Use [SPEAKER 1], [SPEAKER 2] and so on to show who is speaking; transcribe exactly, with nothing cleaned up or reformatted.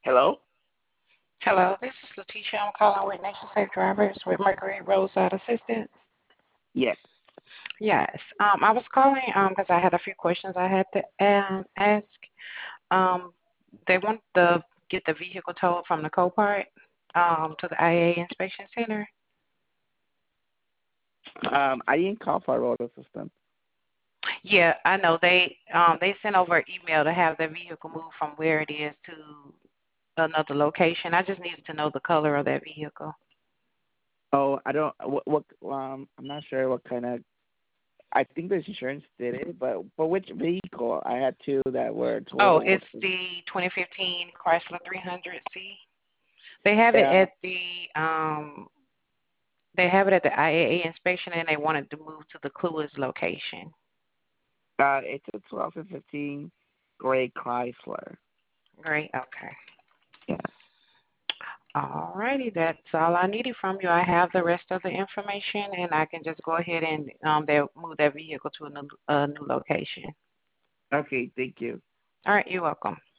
[SPEAKER 1] Hello?
[SPEAKER 2] Hello, this is Letitia. I'm calling with Nation Safe Drivers with Mercury Roadside Assistance.
[SPEAKER 1] Yes.
[SPEAKER 2] Yes, um, I was calling um because I had a few questions I had to um, ask. Um, they want to get the vehicle towed from the Copart um to the I A A inspection center.
[SPEAKER 1] Um, I didn't call for a road assistant.
[SPEAKER 2] Yeah, I know they um they sent over an email to have the vehicle moved from where it is to another location. I just needed to know the color of that vehicle.
[SPEAKER 1] Oh, I don't. What? what um, I'm not sure what kind of. I think the insurance did it, but but which vehicle? I had two that were
[SPEAKER 2] Oh,
[SPEAKER 1] total.
[SPEAKER 2] it's the twenty fifteen Chrysler three hundred C. They have it
[SPEAKER 1] Yeah.
[SPEAKER 2] at the um they have it at the I A A inspection and they wanted to move to the Clueless location.
[SPEAKER 1] Uh, it's a twenty fifteen gray Chrysler.
[SPEAKER 2] Great. Okay.
[SPEAKER 1] Yes.
[SPEAKER 2] Alrighty, that's all I needed from you. I have the rest of the information and I can just go ahead and um they'll move that vehicle to a new, a new location.
[SPEAKER 1] Okay. Thank you.
[SPEAKER 2] All right, you're welcome.